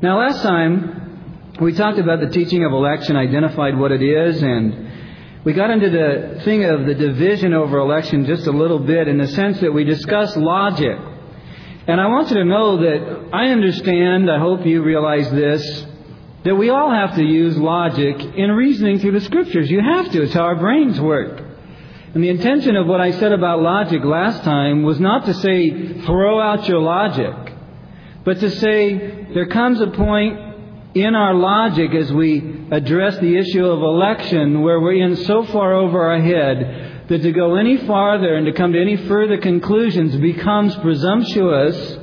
Now, last time we talked about the teaching of election, identified what it is, and we got into the thing of the division over election just a little bit in the sense that we discussed logic. And I want you to know that I understand, I hope you realize this, that we all have to use logic in reasoning through the Scriptures. You have to. It's how our brains work. And the intention of what I said about logic last time was not to say, throw out your logic, but to say there comes a point in our logic as we address the issue of election where we're in so far over our head that to go any farther and to come to any further conclusions becomes presumptuous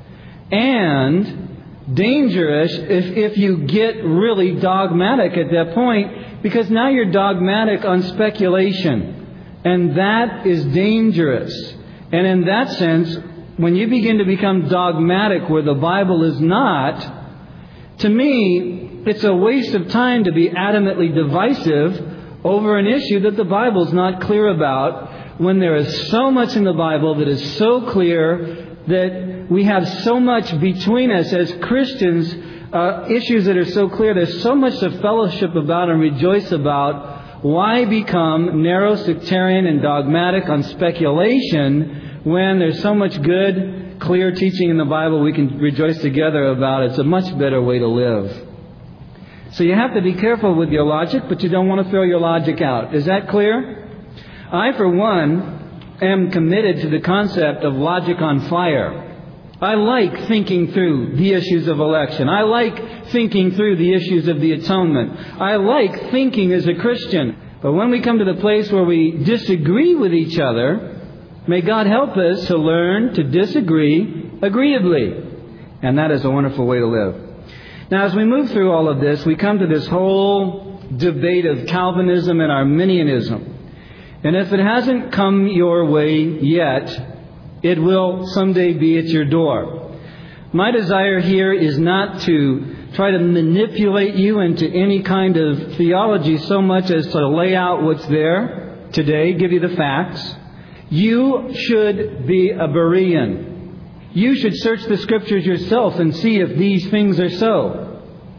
and dangerous if you get really dogmatic at that point, because now you're dogmatic on speculation, and that is dangerous. And in that sense, when you begin to become dogmatic where the Bible is not, to me, it's a waste of time to be adamantly divisive over an issue that the Bible's not clear about, when there is so much in the Bible that is so clear that we have so much between us as Christians, issues that are so clear. There's so much to fellowship about and rejoice about. Why become narrow, sectarian, and dogmatic on speculation when there's so much good, clear teaching in the Bible we can rejoice together about? It's a much better way to live. So you have to be careful with your logic, but you don't want to throw your logic out. Is that clear? I, for one, am committed to the concept of logic on fire. I like thinking through the issues of election. I like thinking through the issues of the atonement. I like thinking as a Christian. But when we come to the place where we disagree with each other, may God help us to learn to disagree agreeably. And that is a wonderful way to live. Now, as we move through all of this, we come to this whole debate of Calvinism and Arminianism. And if it hasn't come your way yet, it will someday be at your door. My desire here is not to try to manipulate you into any kind of theology so much as to lay out what's there today, give you the facts. You should be a Berean. You should search the Scriptures yourself and see if these things are so.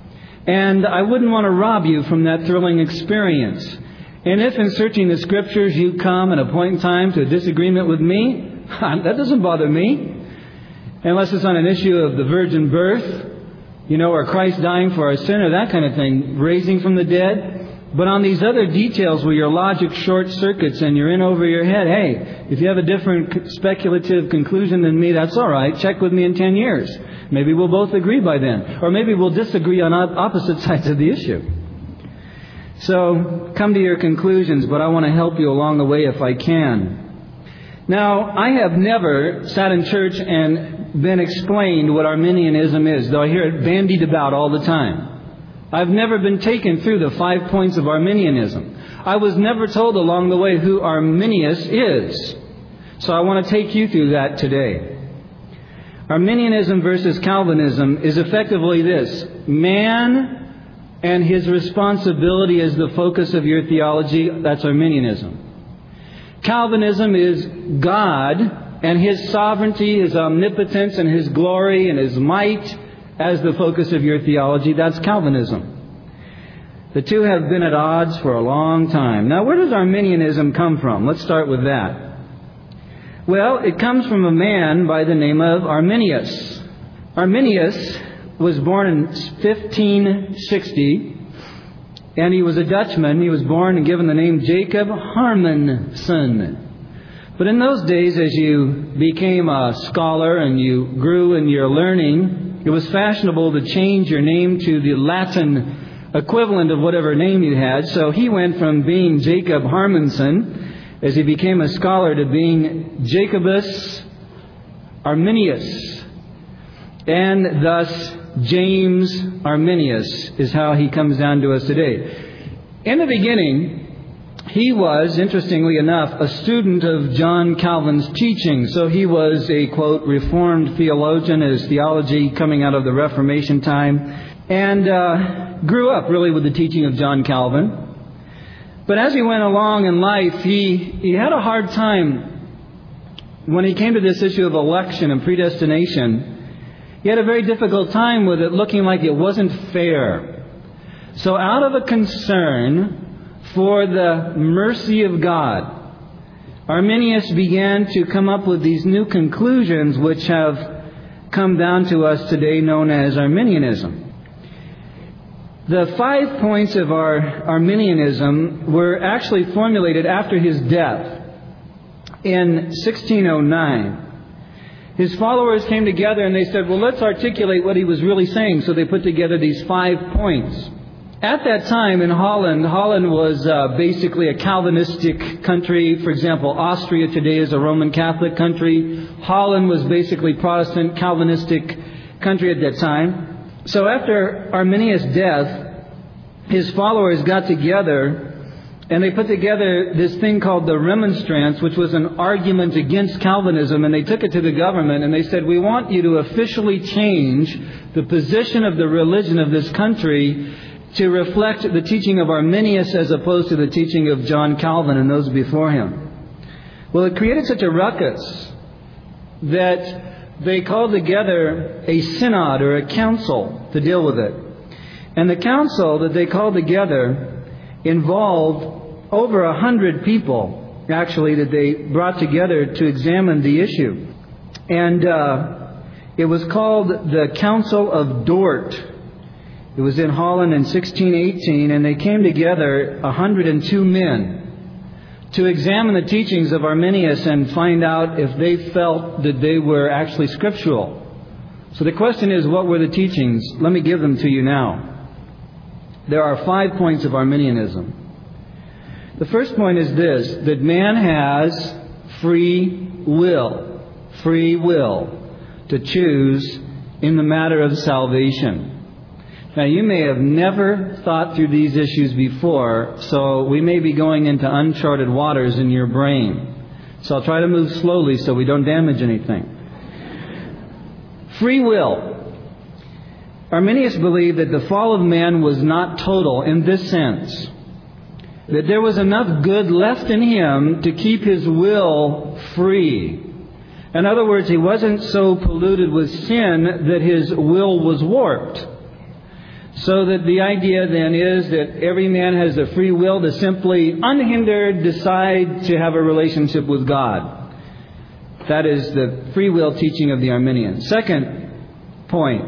And I wouldn't want to rob you from that thrilling experience. And if in searching the Scriptures you come at a point in time to a disagreement with me, that doesn't bother me. Unless it's on an issue of the virgin birth, or Christ dying for our sin or that kind of thing, raising from the dead. But on these other details where your logic short circuits and you're in over your head, hey, if you have a different speculative conclusion than me, that's all right. Check with me in 10 years. Maybe we'll both agree by then. Or maybe we'll disagree on opposite sides of the issue. So come to your conclusions, but I want to help you along the way if I can. Now, I have never sat in church and been explained what Arminianism is, though I hear it bandied about all the time. I've never been taken through the 5 points of Arminianism. I was never told along the way who Arminius is. So I want to take you through that today. Arminianism versus Calvinism is effectively this: man and his responsibility as the focus of your theology. That's Arminianism. Calvinism is God and His sovereignty, His omnipotence, and His glory and His might as the focus of your theology. That's Calvinism. The two have been at odds for a long time. Now, where does Arminianism come from? Let's start with that. Well, it comes from a man by the name of Arminius. Arminius was born in 1560, and he was a Dutchman. He was born and given the name Jacob Harmenson. But in those days, as you became a scholar and you grew in your learning, it was fashionable to change your name to the Latin equivalent of whatever name you had. So he went from being Jacob Harmenson, as he became a scholar, to being Jacobus Arminius. And thus, James Arminius is how he comes down to us today. In the beginning, he was, interestingly enough, a student of John Calvin's teaching. So he was a, quote, Reformed theologian, his theology coming out of the Reformation time, and grew up really with the teaching of John Calvin. But as he went along in life, he had a hard time when he came to this issue of election and predestination. He had a very difficult time with it looking like it wasn't fair. So out of a concern for the mercy of God, Arminius began to come up with these new conclusions which have come down to us today known as Arminianism. The 5 points of our Arminianism were actually formulated after his death in 1609. His followers came together and they said, well, let's articulate what he was really saying. So they put together these 5 points. At that time in Holland was basically a Calvinistic country. For example, Austria today is a Roman Catholic country. Holland was basically Protestant Calvinistic country at that time. So after Arminius' death, his followers got together and they put together this thing called the Remonstrance, which was an argument against Calvinism, and they took it to the government and they said, we want you to officially change the position of the religion of this country to reflect the teaching of Arminius as opposed to the teaching of John Calvin and those before him. Well, it created such a ruckus that they called together a synod or a council to deal with it. And the council that they called together involved over 100 people, actually, that they brought together to examine the issue. And it was called the Council of Dort. It was in Holland in 1618, and they came together, 102 men, to examine the teachings of Arminius and find out if they felt that they were actually scriptural. So the question is, what were the teachings? Let me give them to you now. There are 5 points of Arminianism. The first point is this, that man has free will to choose in the matter of salvation. Now, you may have never thought through these issues before, so we may be going into uncharted waters in your brain. So I'll try to move slowly so we don't damage anything. Free will. Arminius believed that the fall of man was not total in this sense, that there was enough good left in him to keep his will free. In other words, he wasn't so polluted with sin that his will was warped. So that the idea then is that every man has the free will to simply, unhindered, decide to have a relationship with God. That is the free will teaching of the Arminians. Second point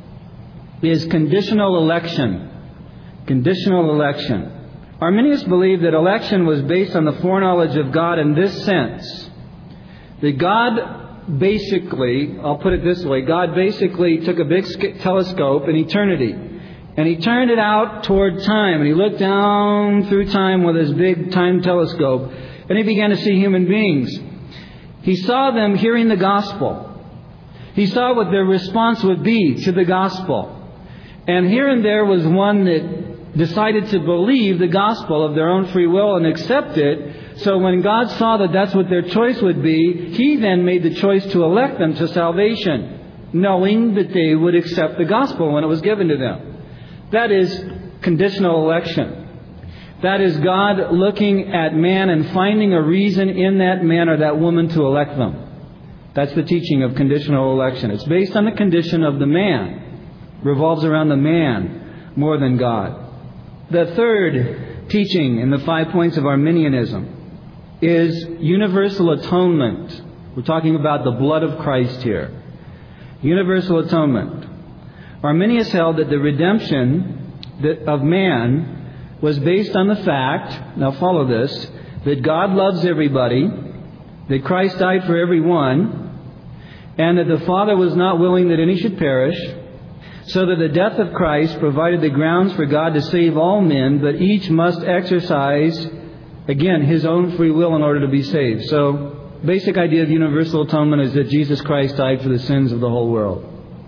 is conditional election. Conditional election. Arminius believed that election was based on the foreknowledge of God in this sense. That God basically, I'll put it this way, God basically took a big telescope in eternity and He turned it out toward time, and He looked down through time with His big time telescope, and He began to see human beings. He saw them hearing the gospel. He saw what their response would be to the gospel. And here and there was one that decided to believe the gospel of their own free will and accept it. So when God saw that that's what their choice would be, He then made the choice to elect them to salvation, knowing that they would accept the gospel when it was given to them. That is conditional election. That is God looking at man and finding a reason in that man or that woman to elect them. That's the teaching of conditional election. It's based on the condition of the man. Revolves around the man more than God. The third teaching in the 5 points of Arminianism is universal atonement. We're talking about the blood of Christ here. Universal atonement. Arminius held that the redemption of man was based on the fact, now follow this, that God loves everybody, that Christ died for everyone, and that the Father was not willing that any should perish, so that the death of Christ provided the grounds for God to save all men, but each must exercise, again, his own free will in order to be saved. So, basic idea of universal atonement is that Jesus Christ died for the sins of the whole world.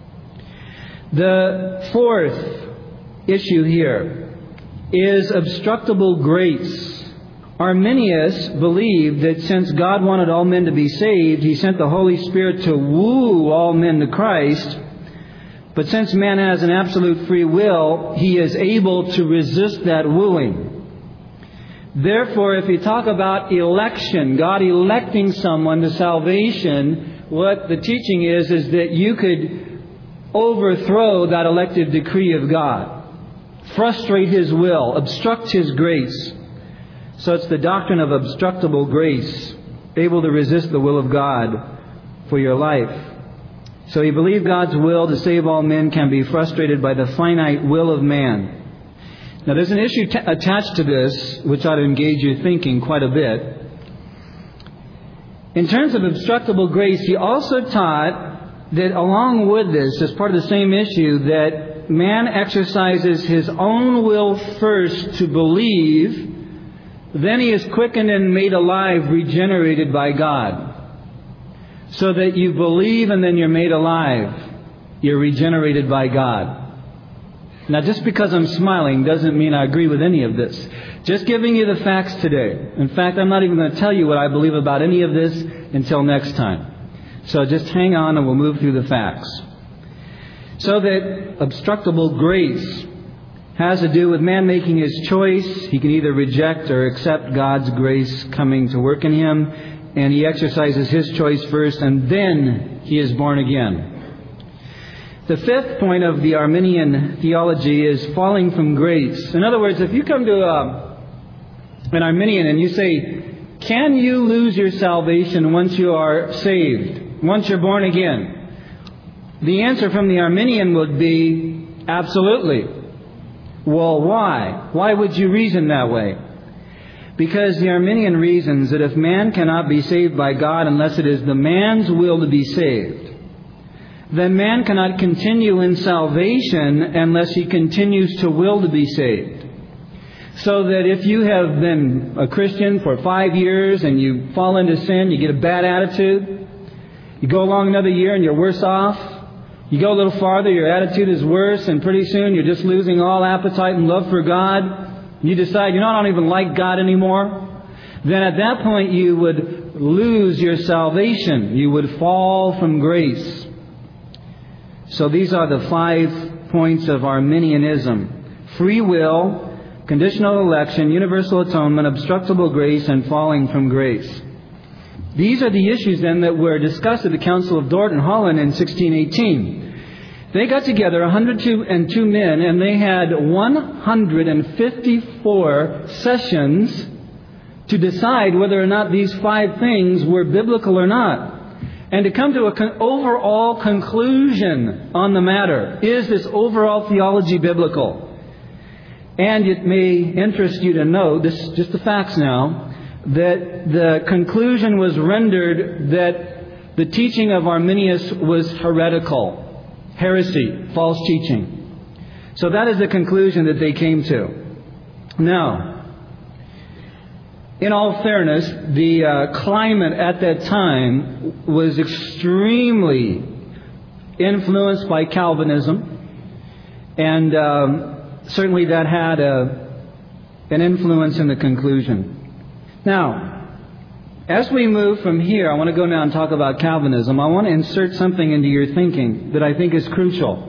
The fourth issue here is obstructible grace. Arminius believed that since God wanted all men to be saved, He sent the Holy Spirit to woo all men to Christ. But since man has an absolute free will, he is able to resist that wooing. Therefore, if you talk about election, God electing someone to salvation, what the teaching is that you could overthrow that elective decree of God, frustrate His will, obstruct His grace. So it's the doctrine of obstructible grace, able to resist the will of God for your life. So you believe God's will to save all men can be frustrated by the finite will of man. Now there's an issue attached to this which ought to engage your thinking quite a bit. In terms of obstructible grace, he also taught that along with this, as part of the same issue, that man exercises his own will first to believe, then he is quickened and made alive, regenerated by God. So that you believe and then you're made alive. You're regenerated by God. Now, just because I'm smiling doesn't mean I agree with any of this. Just giving you the facts today. In fact, I'm not even going to tell you what I believe about any of this until next time. So just hang on and we'll move through the facts. So that obstructible grace has to do with man making his choice. He can either reject or accept God's grace coming to work in him. And he exercises his choice first, and then he is born again. The fifth point of the Arminian theology is falling from grace. In other words, if you come to an Arminian and you say, can you lose your salvation once you are saved, once you're born again? The answer from the Arminian would be, absolutely. Well, why? Why would you reason that way? Because the Arminian reasons that if man cannot be saved by God unless it is the man's will to be saved, then man cannot continue in salvation unless he continues to will to be saved. So that if you have been a Christian for 5 years and you fall into sin, you get a bad attitude, you go along another year and you're worse off, you go a little farther, your attitude is worse, and pretty soon you're just losing all appetite and love for God, you decide, I don't even like God anymore, then at that point you would lose your salvation. You would fall from grace. So these are the 5 points of Arminianism: free will, conditional election, universal atonement, obstructible grace, and falling from grace. These are the issues then that were discussed at the Council of Dort in Holland in 1618. They got together, 102 men, and they had 154 sessions to decide whether or not these 5 things were biblical or not. And to come to an overall conclusion on the matter. Is this overall theology biblical? And it may interest you to know, this is just the facts now, that the conclusion was rendered that the teaching of Arminius was heretical. Heresy, false teaching. So that is the conclusion that they came to. Now, in all fairness, the climate at that time was extremely influenced by Calvinism. And certainly that had an influence in the conclusion. Now, as we move from here, I want to go now and talk about Calvinism. I want to insert something into your thinking that I think is crucial.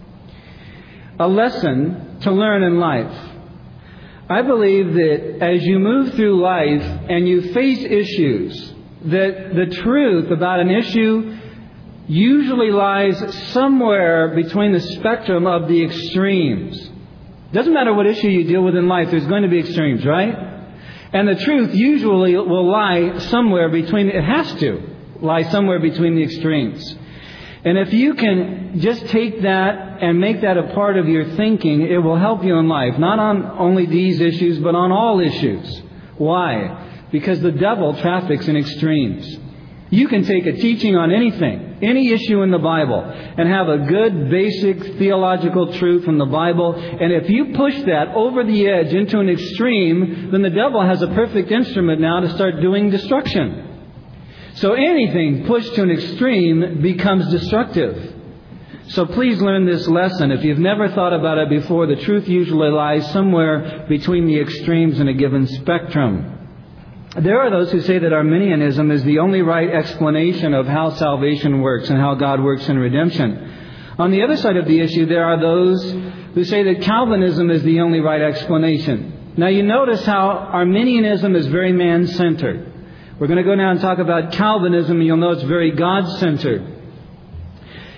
A lesson to learn in life. I believe that as you move through life and you face issues, that the truth about an issue usually lies somewhere between the spectrum of the extremes. Doesn't matter what issue you deal with in life, there's going to be extremes, right? And the truth usually will lie somewhere between, it has to lie somewhere between the extremes. And if you can just take that and make that a part of your thinking, it will help you in life. Not on only these issues, but on all issues. Why? Because the devil traffics in extremes. You can take a teaching on anything, any issue in the Bible, and have a good basic theological truth from the Bible. And if you push that over the edge into an extreme, then the devil has a perfect instrument now to start doing destruction. So anything pushed to an extreme becomes destructive. So please learn this lesson. If you've never thought about it before, the truth usually lies somewhere between the extremes in a given spectrum. There are those who say that Arminianism is the only right explanation of how salvation works and how God works in redemption. On the other side of the issue, there are those who say that Calvinism is the only right explanation. Now you notice how Arminianism is very man-centered. We're going to go now and talk about Calvinism, and you'll know it's very God-centered.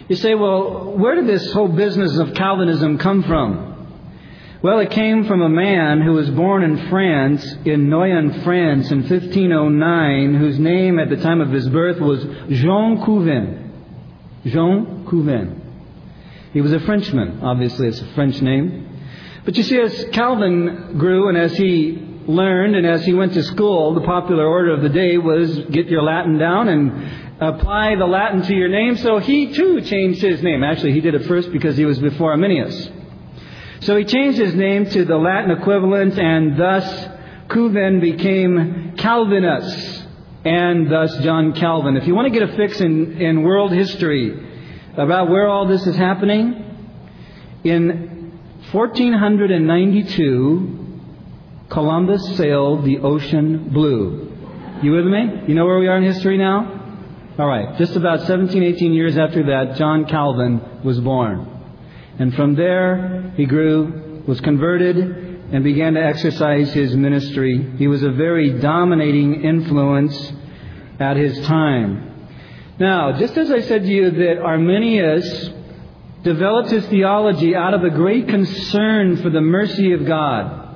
You say, well, where did this whole business of Calvinism come from? Well, it came from a man who was born in France, in Noyon, France, in 1509, whose name at the time of his birth was Jean Couvain. Jean Couvain. He was a Frenchman. Obviously, it's a French name. But you see, as Calvin grew and as he learned and as he went to school, the popular order of the day was get your Latin down and apply the Latin to your name. So he too changed his name. Actually, he did it first because he was before Arminius. So he changed his name to the Latin equivalent, and thus Couvain became Calvinus, and thus John Calvin. If you want to get a fix in world history about where all this is happening, in 1492, Columbus sailed the ocean blue. You with me? You know where we are in history now? All right. Just about 17, 18 years after that, John Calvin was born. And from there, he grew, was converted, and began to exercise his ministry. He was a very dominating influence at his time. Now, just as I said to you that Arminius developed his theology out of a great concern for the mercy of God,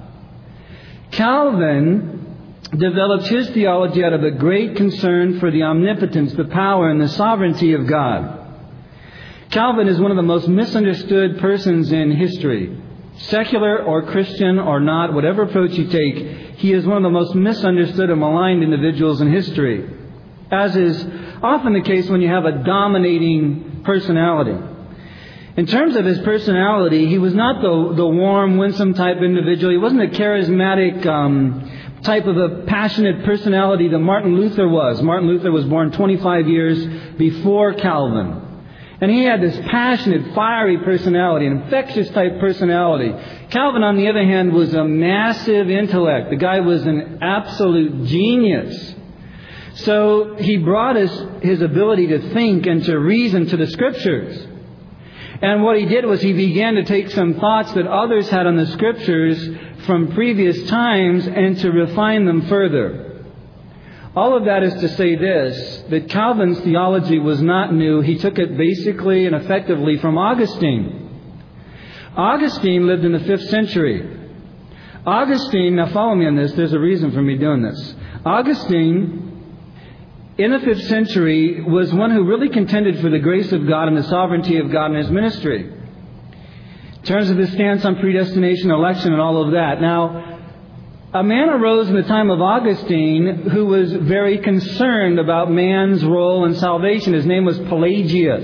Calvin developed his theology out of a great concern for the omnipotence, the power, and the sovereignty of God. Calvin is one of the most misunderstood persons in history. Secular or Christian or not, whatever approach you take, he is one of the most misunderstood and maligned individuals in history, as is often the case when you have a dominating personality. In terms of his personality, he was not the warm, winsome type individual. He wasn't a charismatic type of a passionate personality that Martin Luther was. Martin Luther was born 25 years before Calvin. And he had this passionate, fiery personality, an infectious type personality. Calvin, on the other hand, was a massive intellect. The guy was an absolute genius. So he brought his ability to think and to reason to the Scriptures. And what he did was he began to take some thoughts that others had on the Scriptures from previous times and to refine them further. All of that is to say this, that Calvin's theology was not new. He took it basically and effectively from Augustine. Augustine lived in the 5th century. Augustine, now follow me on this, there's a reason for me doing this. Augustine, in the 5th century, was one who really contended for the grace of God and the sovereignty of God in his ministry. In terms of his stance on predestination, election, and all of that. Now, a man arose in the time of Augustine who was very concerned about man's role in salvation. His name was Pelagius.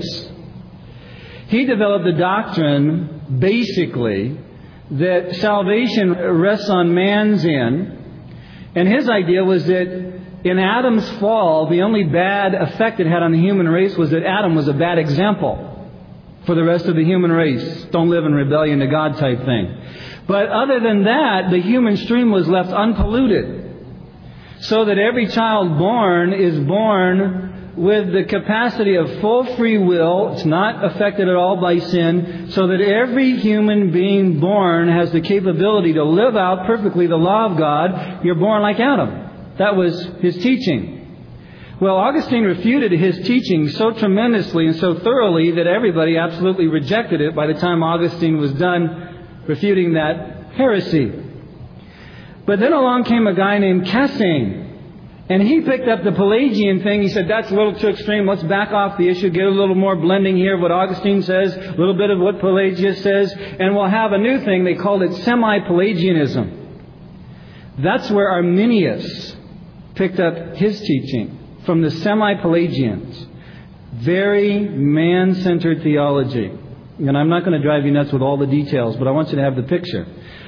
He developed the doctrine, basically, that salvation rests on man's end. And his idea was that in Adam's fall, the only bad effect it had on the human race was that Adam was a bad example for the rest of the human race. Don't live in rebellion to God type thing. But other than that, the human stream was left unpolluted. So that every child born is born with the capacity of full free will. It's not affected at all by sin. So that every human being born has the capability to live out perfectly the law of God. You're born like Adam. That was his teaching. Well, Augustine refuted his teaching so tremendously and so thoroughly that everybody absolutely rejected it by the time Augustine was done refuting that heresy. But then along came a guy named Cassane. And he picked up the Pelagian thing. He said, that's a little too extreme. Let's back off the issue. Get a little more blending here of what Augustine says, a little bit of what Pelagius says. And we'll have a new thing. They called it semi-Pelagianism. That's where Arminius picked up his teaching, from the semi-Pelagians. Very man-centered theology. And I'm not going to drive you nuts with all the details, but I want you to have the picture.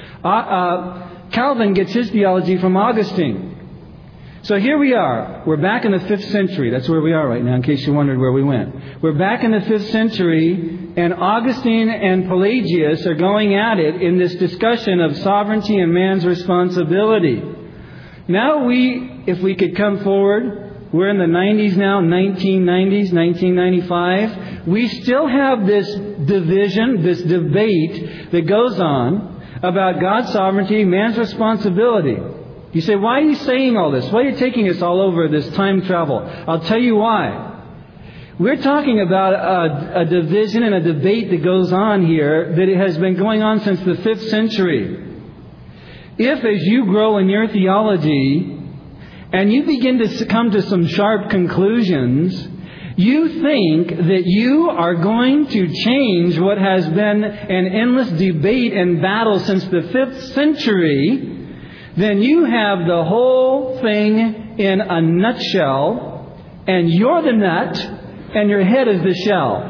Calvin gets his theology from Augustine. So here we are. We're back in the 5th century. That's where we are right now, in case you wondered where we went. We're back in the 5th century, and Augustine and Pelagius are going at it in this discussion of sovereignty and man's responsibility. Now if we could come forward, we're in the 90s now, 1990s, 1995. We still have this division, this debate that goes on about God's sovereignty, man's responsibility. You say, why are you saying all this? Why are you taking us all over this time travel? I'll tell you why. We're talking about a division and a debate that goes on here that has been going on since the 5th century. If, as you grow in your theology and you begin to come to some sharp conclusions, you think that you are going to change what has been an endless debate and battle since the 5th century, then you have the whole thing in a nutshell, and you're the nut, and your head is the shell.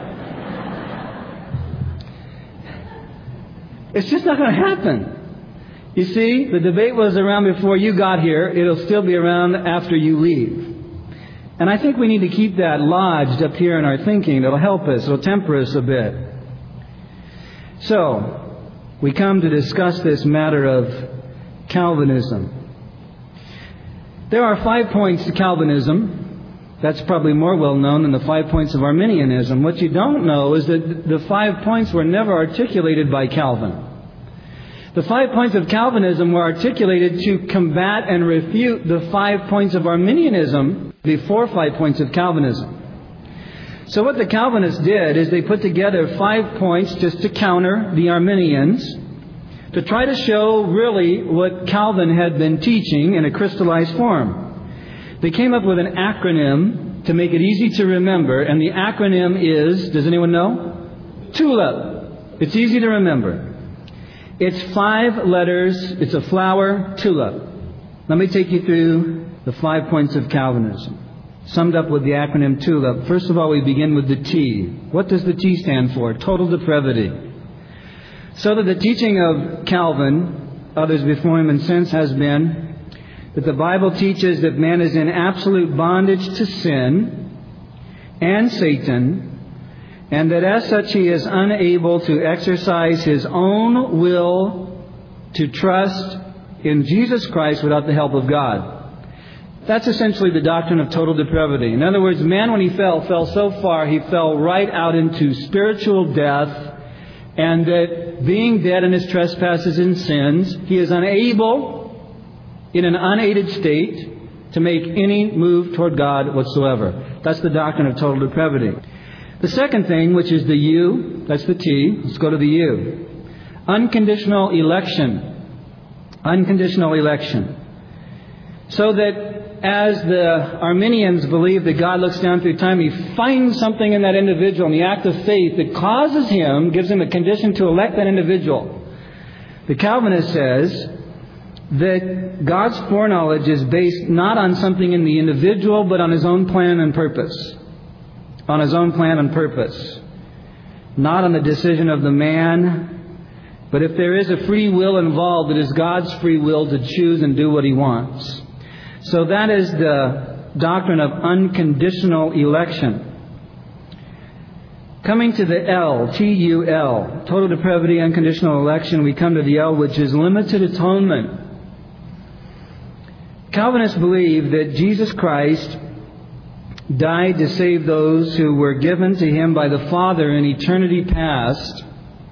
It's just not going to happen. You see, the debate was around before you got here. It'll still be around after you leave. And I think we need to keep that lodged up here in our thinking. It'll help us. It'll temper us a bit. So, we come to discuss this matter of Calvinism. There are 5 points to Calvinism. That's probably more well known than the 5 points of Arminianism. What you don't know is that the 5 points were never articulated by Calvin. The 5 points of Calvinism were articulated to combat and refute the 5 points of Arminianism, the 5 points of Calvinism. So what the Calvinists did is they put together 5 points just to counter the Arminians, to try to show really what Calvin had been teaching in a crystallized form. They came up with an acronym to make it easy to remember, and the acronym is, does anyone know? TULIP. It's easy to remember. It's 5 letters. It's a flower, tulip. Let me take you through the 5 points of Calvinism, summed up with the acronym TULIP. First of all, we begin with the T. What does the T stand for? Total depravity. So that the teaching of Calvin, others before him and since, has been that the Bible teaches that man is in absolute bondage to sin and Satan, and that as such he is unable to exercise his own will to trust in Jesus Christ without the help of God. That's essentially the doctrine of total depravity. In other words, man, when he fell so far, he fell right out into spiritual death, and that being dead in his trespasses and sins, he is unable, in an unaided state, to make any move toward God whatsoever. That's the doctrine of total depravity. The second thing, which is the U, that's the T. Let's go to the U. Unconditional election. Unconditional election. So that as the Arminians believe that God looks down through time, He finds something in that individual in the act of faith that causes Him, gives Him a condition to elect that individual. The Calvinist says that God's foreknowledge is based not on something in the individual, but on His own plan and purpose. On His own plan and purpose. Not on the decision of the man, but if there is a free will involved, it is God's free will to choose and do what He wants. So that is the doctrine of unconditional election. Coming to the L, T-U-L, total depravity, unconditional election, we come to the L, which is limited atonement. Calvinists believe that Jesus Christ died to save those who were given to Him by the Father in eternity past,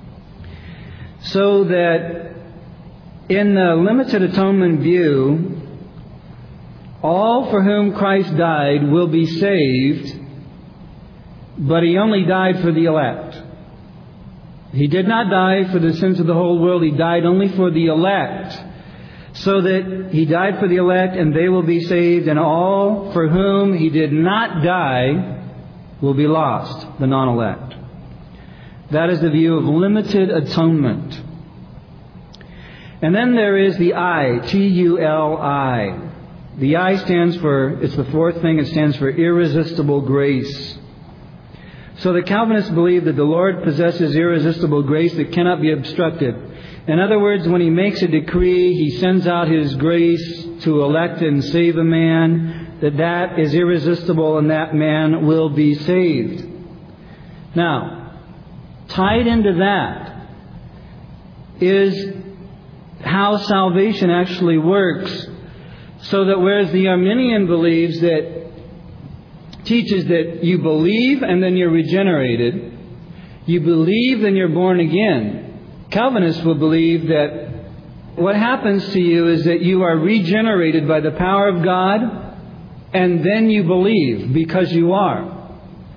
so that in the limited atonement view, all for whom Christ died will be saved, but He only died for the elect. He did not die for the sins of the whole world. He died only for the elect, so that He died for the elect and they will be saved, and all for whom He did not die will be lost, the non-elect. That is the view of limited atonement. And then there is the I, T-U-L-I. The I stands for, it's the fourth thing, it stands for irresistible grace. So the Calvinists believe that the Lord possesses irresistible grace that cannot be obstructed. In other words, when He makes a decree, He sends out His grace to elect and save a man, that is irresistible and that man will be saved. Now, tied into that is how salvation actually works. So that whereas the Arminian believes teaches that you believe and then you're regenerated, you believe and you're born again, Calvinists will believe that what happens to you is that you are regenerated by the power of God, and then you believe because you are.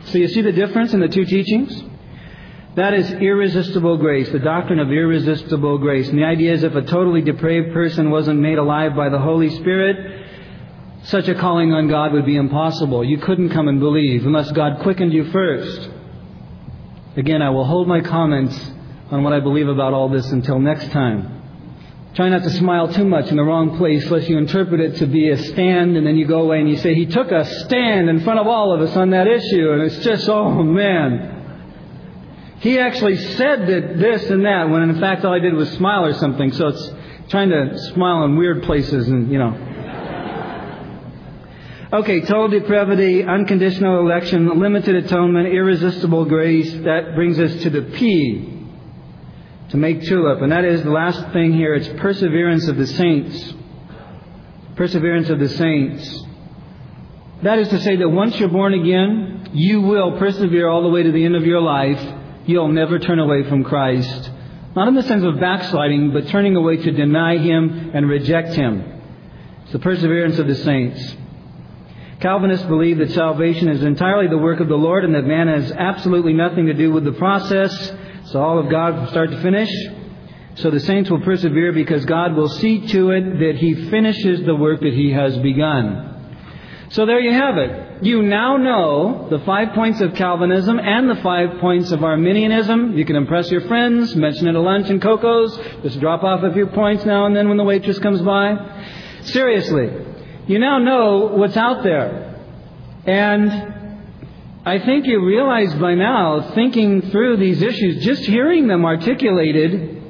So you see the difference in the two teachings? That is irresistible grace, the doctrine of irresistible grace. And the idea is if a totally depraved person wasn't made alive by the Holy Spirit, such a calling on God would be impossible. You couldn't come and believe unless God quickened you first. Again, I will hold my comments on what I believe about all this until next time. Try not to smile too much in the wrong place, lest you interpret it to be a stand, and then you go away and you say, he took a stand in front of all of us on that issue, and it's just, oh man. He actually said that this and that, when in fact all I did was smile or something, so it's trying to smile in weird places and, you know. Okay, total depravity, unconditional election, limited atonement, irresistible grace. That brings us to the P. To make tulip. And that is the last thing here. It's perseverance of the saints. Perseverance of the saints. That is to say that once you're born again, you will persevere all the way to the end of your life. You'll never turn away from Christ. Not in the sense of backsliding, but turning away to deny Him and reject Him. It's the perseverance of the saints. Calvinists believe that salvation is entirely the work of the Lord and that man has absolutely nothing to do with the process. It's all of God from start to finish. So the saints will persevere because God will see to it that He finishes the work that He has begun. So there you have it. You now know the 5 points of Calvinism and the 5 points of Arminianism. You can impress your friends, mention it at lunch and Coco's. Just drop off a few points now and then when the waitress comes by. Seriously, you now know what's out there. And I think you realize by now, thinking through these issues, just hearing them articulated,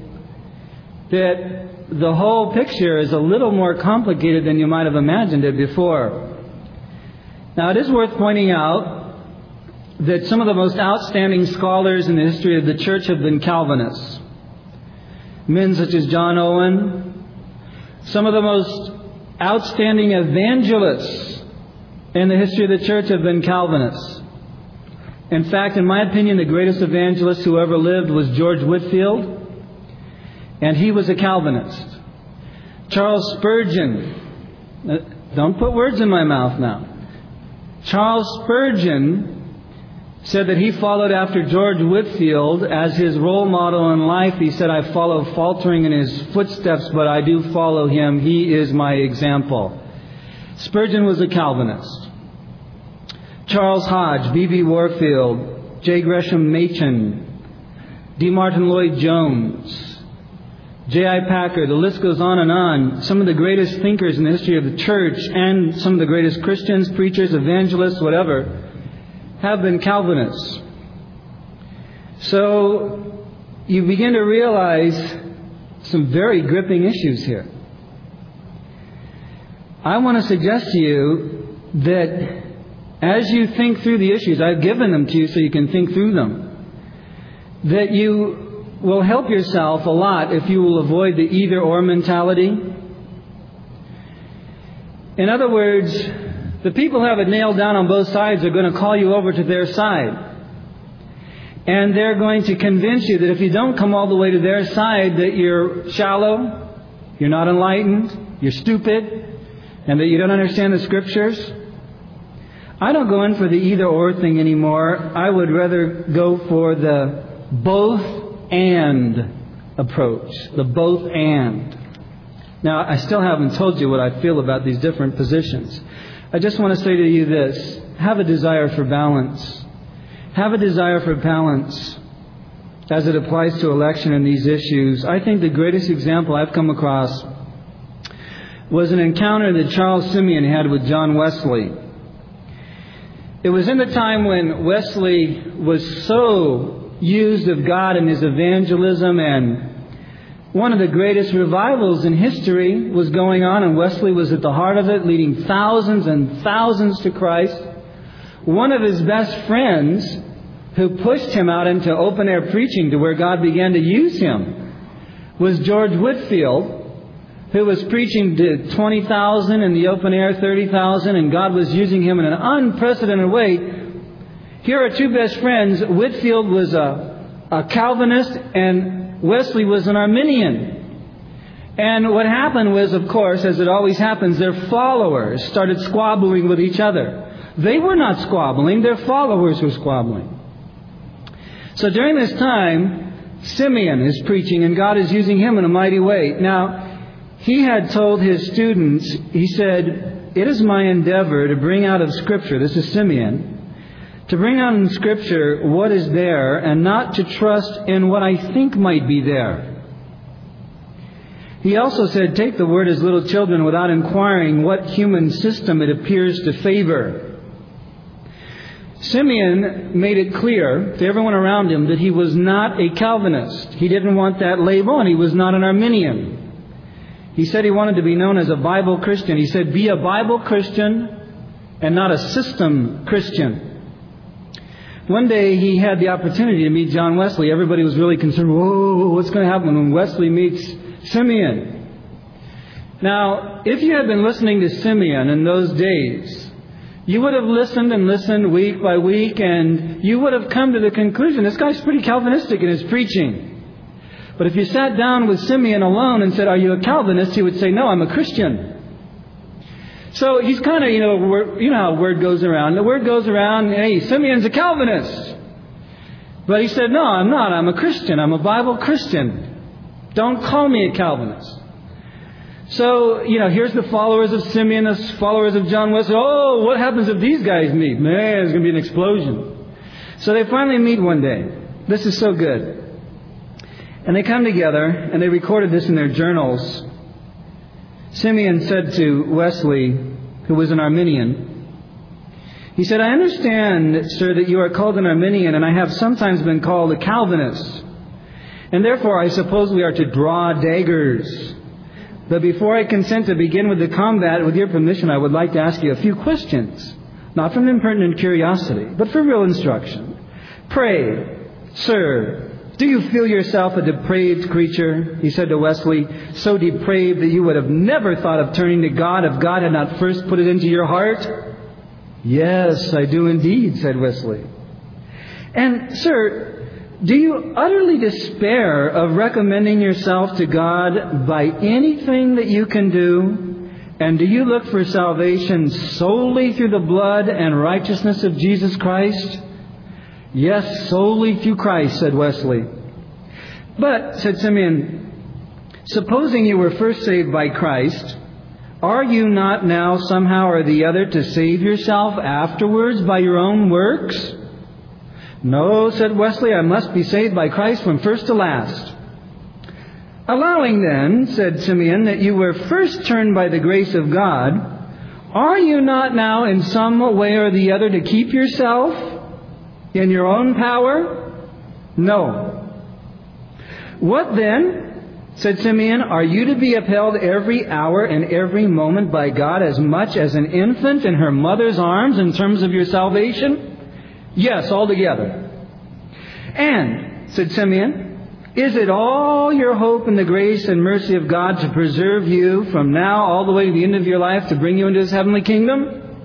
that the whole picture is a little more complicated than you might have imagined it before. Now, it is worth pointing out that some of the most outstanding scholars in the history of the church have been Calvinists. Men such as John Owen, some of the most outstanding evangelists in the history of the church have been Calvinists. In fact, in my opinion, the greatest evangelist who ever lived was George Whitefield, and he was a Calvinist. Charles Spurgeon, don't put words in my mouth now. Charles Spurgeon said that he followed after George Whitefield as his role model in life. He said, I follow faltering in his footsteps, but I do follow him. He is my example. Spurgeon was a Calvinist. Charles Hodge, B.B. Warfield, J. Gresham Machen, D. Martin Lloyd-Jones, J.I. Packer, the list goes on and on. Some of the greatest thinkers in the history of the church and some of the greatest Christians, preachers, evangelists, whatever, have been Calvinists. So you begin to realize some very gripping issues here. I want to suggest to you that as you think through the issues, I've given them to you so you can think through them, that you will help yourself a lot if you will avoid the either-or mentality. In other words, the people who have it nailed down on both sides are going to call you over to their side. And they're going to convince you that if you don't come all the way to their side, that you're shallow, you're not enlightened, you're stupid, and that you don't understand the Scriptures. I don't go in for the either-or thing anymore. I would rather go for the both-and approach. The both-and. Now, I still haven't told you what I feel about these different positions. I just want to say to you this. Have a desire for balance. Have a desire for balance as it applies to election and these issues. I think the greatest example I've come across was an encounter that Charles Simeon had with John Wesley. It was in the time when Wesley was so used of God in his evangelism, and one of the greatest revivals in history was going on, and Wesley was at the heart of it, leading thousands and thousands to Christ. One of his best friends, who pushed him out into open-air preaching to where God began to use him, was George Whitefield, who was preaching to 20,000 in the open air, 30,000, and God was using him in an unprecedented way. Here are two best friends. Whitefield was a Calvinist and Wesley was an Arminian. And what happened was, of course, as it always happens, their followers started squabbling with each other. They were not squabbling. Their followers were squabbling. So during this time, Simeon is preaching, and God is using him in a mighty way. Now, he had told his students, he said, "It is my endeavor to bring out of Scripture," this is Simeon, "to bring out in Scripture what is there, and not to trust in what I think might be there." He also said, "Take the word as little children without inquiring what human system it appears to favor." Simeon made it clear to everyone around him that he was not a Calvinist. He didn't want that label, and he was not an Arminian. He said he wanted to be known as a Bible Christian. He said, "Be a Bible Christian and not a system Christian." One day he had the opportunity to meet John Wesley. Everybody was really concerned, whoa, what's going to happen when Wesley meets Simeon? Now, if you had been listening to Simeon in those days, you would have listened and listened week by week, and you would have come to the conclusion, this guy's pretty Calvinistic in his preaching. But if you sat down with Simeon alone and said, "Are you a Calvinist?" he would say, "No, I'm a Christian." So he's kind of, you know how word goes around. The word goes around, hey, Simeon's a Calvinist. But he said, "No, I'm not. I'm a Christian. I'm a Bible Christian. Don't call me a Calvinist." So, here's the followers of Simeon, the followers of John Wesley. Oh, what happens if these guys meet? Man, there's going to be an explosion. So they finally meet one day. This is so good. And they come together, and they recorded this in their journals. Simeon said to Wesley, who was an Arminian, he said, "I understand, sir, that you are called an Arminian, and I have sometimes been called a Calvinist. And therefore I suppose we are to draw daggers. But before I consent to begin with the combat, with your permission, I would like to ask you a few questions. Not from impertinent curiosity, but for real instruction. Pray, sir, do you feel yourself a depraved creature?" He said to Wesley, "So depraved that you would have never thought of turning to God if God had not first put it into your heart?" "Yes, I do indeed," said Wesley. "And, sir, do you utterly despair of recommending yourself to God by anything that you can do? And do you look for salvation solely through the blood and righteousness of Jesus Christ?" "Yes, solely through Christ," said Wesley. "But," said Simeon, "supposing you were first saved by Christ, are you not now somehow or the other to save yourself afterwards by your own works?" "No," said Wesley, "I must be saved by Christ from first to last." "Allowing then," said Simeon, "that you were first turned by the grace of God, are you not now in some way or the other to keep yourself in your own power?" "No." "What then," said Simeon, "are you to be upheld every hour and every moment by God as much as an infant in her mother's arms in terms of your salvation?" "Yes, altogether." "And," said Simeon, "is it all your hope in the grace and mercy of God to preserve you from now all the way to the end of your life to bring you into His heavenly kingdom?"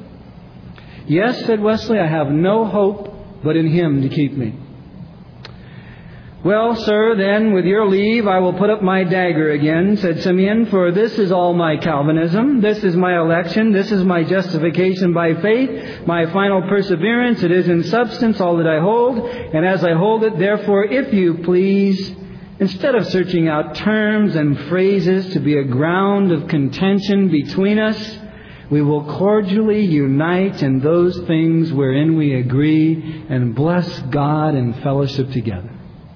"Yes," said Wesley, "I have no hope but in Him to keep me." "Well, sir, then, with your leave, I will put up my dagger again," said Simeon, "for this is all my Calvinism. This is my election. This is my justification by faith, my final perseverance. It is in substance all that I hold. And as I hold it, therefore, if you please, instead of searching out terms and phrases to be a ground of contention between us, we will cordially unite in those things wherein we agree and bless God in fellowship together."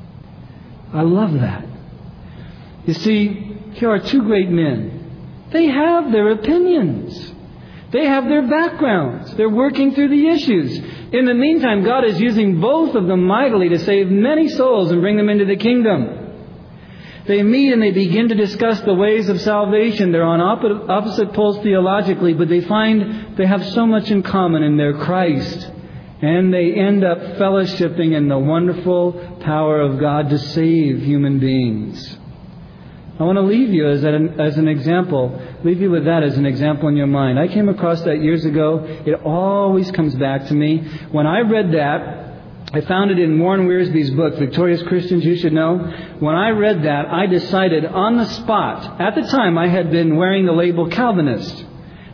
I love that. You see, here are two great men. They have their opinions. They have their backgrounds. They're working through the issues. In the meantime, God is using both of them mightily to save many souls and bring them into the kingdom. They meet and they begin to discuss the ways of salvation. They're on opposite poles theologically, but they find they have so much in common in their Christ. And they end up fellowshipping in the wonderful power of God to save human beings. I want to leave you as an example. Leave you with that as an example in your mind. I came across that years ago. It always comes back to me. When I read that, I found it in Warren Wiersbe's book, Victorious Christians You Should Know. When I read that, I decided on the spot. At the time, I had been wearing the label Calvinist.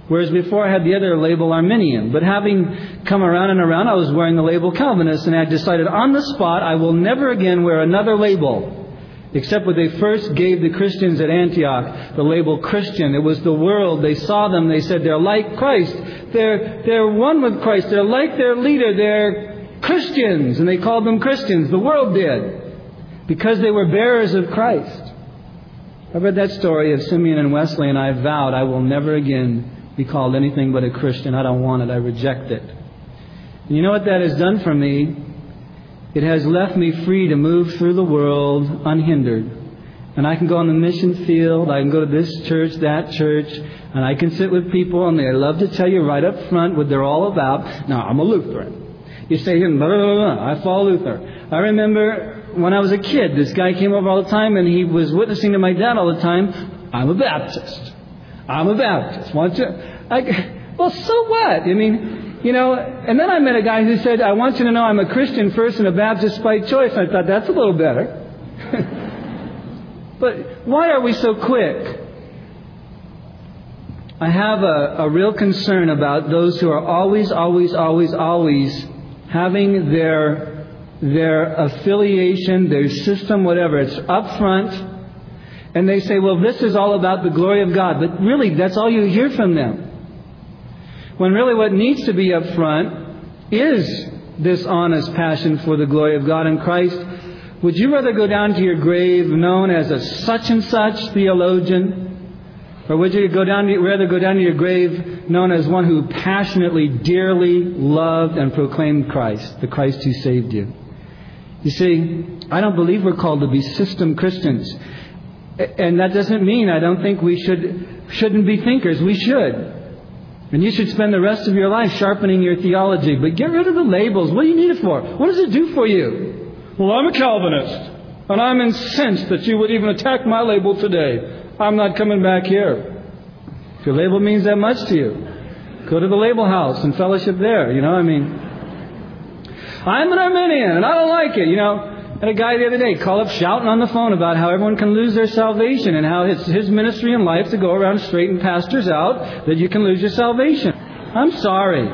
Whereas before I had the other label, Arminian. But having come around and around, I was wearing the label Calvinist, and I decided on the spot I will never again wear another label. Except when they first gave the Christians at Antioch the label Christian. It was the world. They saw them. They said they're like Christ. They're one with Christ. They're like their leader. They're Christians. And they called them Christians. The world did. Because they were bearers of Christ. I read that story of Simeon and Wesley, and I vowed I will never again be called anything but a Christian. I don't want it. I reject it. And you know what that has done for me? It has left me free to move through the world unhindered. And I can go on the mission field. I can go to this church, that church. And I can sit with people and they love to tell you right up front what they're all about. Now, I'm a Lutheran. You say, blah, blah, blah, blah. I follow Luther. I remember when I was a kid, this guy came over all the time and he was witnessing to my dad all the time. I'm a Baptist. I'm a Baptist. Well, so what? I mean... and then I met a guy who said, I want you to know I'm a Christian first and a Baptist by choice. I thought, that's a little better. But why are we so quick? I have a real concern about those who are always having their affiliation, their system, whatever. It's up front. And they say, well, this is all about the glory of God. But really, that's all you hear from them. When really what needs to be up front is this honest passion for the glory of God in Christ. Would you rather go down to your grave known as a such and such theologian? Or would you rather go down to your grave known as one who passionately, dearly loved and proclaimed Christ, the Christ who saved you? You see, I don't believe we're called to be system Christians. And that doesn't mean I don't think we shouldn't be thinkers. We should. And you should spend the rest of your life sharpening your theology. But get rid of the labels. What do you need it for? What does it do for you? Well, I'm a Calvinist. And I'm incensed that you would even attack my label today. I'm not coming back here. If your label means that much to you, go to the label house and fellowship there. I'm an Arminian and I don't like it. I had a guy the other day call up shouting on the phone about how everyone can lose their salvation and how it's his ministry in life to go around and straighten pastors out that you can lose your salvation. I'm sorry.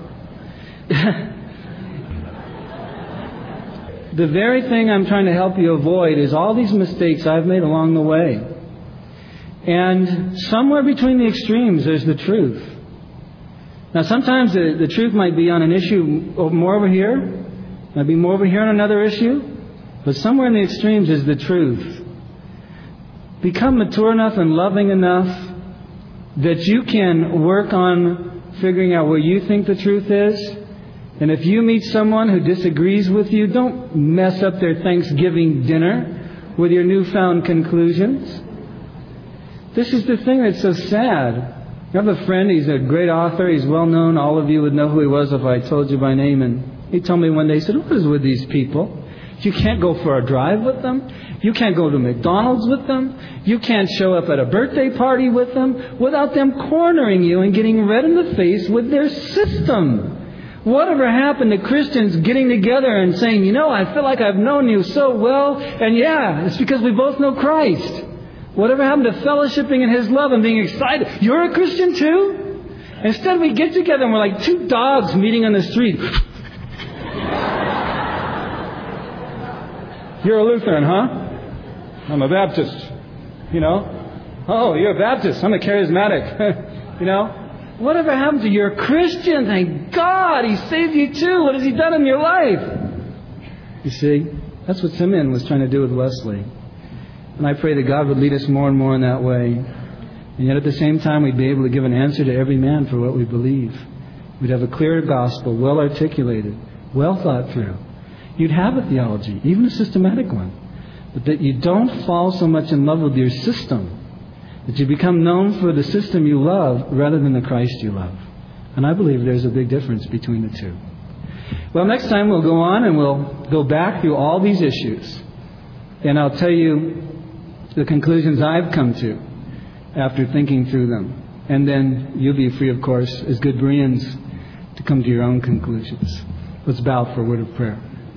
The very thing I'm trying to help you avoid is all these mistakes I've made along the way. And somewhere between the extremes there's the truth. Now sometimes the truth might be on an issue more over here, might be more over here on another issue. But somewhere in the extremes is the truth. Become mature enough and loving enough that you can work on figuring out where you think the truth is. And if you meet someone who disagrees with you, don't mess up their Thanksgiving dinner with your newfound conclusions. This is the thing that's so sad. I have a friend, he's a great author, he's well known. All of you would know who he was if I told you by name. And he told me one day, he said, what is with these people? You can't go for a drive with them. You can't go to McDonald's with them. You can't show up at a birthday party with them without them cornering you and getting red in the face with their system. Whatever happened to Christians getting together and saying, I feel like I've known you so well. And yeah, it's because we both know Christ. Whatever happened to fellowshipping in His love and being excited? You're a Christian too? Instead we get together and we're like two dogs meeting on the street. You're a Lutheran, huh? I'm a Baptist. Oh, you're a Baptist. I'm a charismatic. Whatever happened to you? You're a Christian. Thank God. He saved you too. What has He done in your life? You see, that's what Simeon was trying to do with Wesley. And I pray that God would lead us more and more in that way. And yet at the same time, we'd be able to give an answer to every man for what we believe. We'd have a clear gospel, well articulated, well thought through. You'd have a theology, even a systematic one. But that you don't fall so much in love with your system that you become known for the system you love rather than the Christ you love. And I believe there's a big difference between the two. Well, next time we'll go on and we'll go back through all these issues. And I'll tell you the conclusions I've come to after thinking through them. And then you'll be free, of course, as good Bereans, to come to your own conclusions. Let's bow for a word of prayer.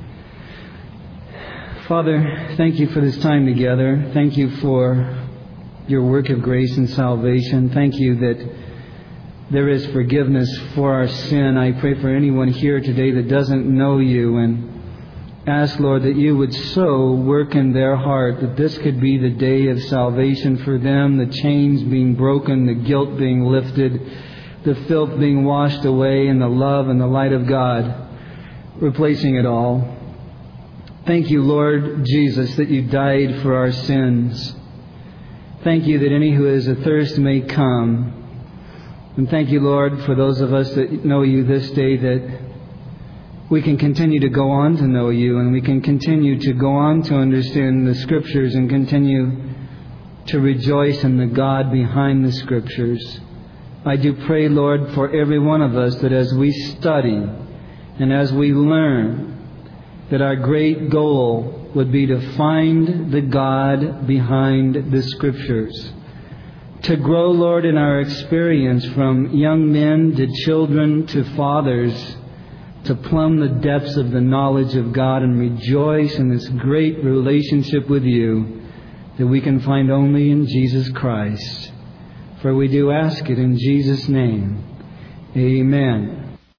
Father, thank you for this time together. Thank you for your work of grace and salvation. Thank you that there is forgiveness for our sin. I pray for anyone here today that doesn't know you, and ask, Lord, that you would so work in their heart that this could be the day of salvation for them, the chains being broken, the guilt being lifted, the filth being washed away, and the love and the light of God replacing it all. Thank you, Lord Jesus, that you died for our sins. Thank you that any who is athirst may come. And thank you, Lord, for those of us that know you this day, that we can continue to go on to know you, and we can continue to go on to understand the Scriptures and continue to rejoice in the God behind the Scriptures. I do pray, Lord, for every one of us that as we study and as we learn, that our great goal would be to find the God behind the Scriptures. To grow, Lord, in our experience from young men to children to fathers, to plumb the depths of the knowledge of God and rejoice in this great relationship with you that we can find only in Jesus Christ. For we do ask it in Jesus' name. Amen.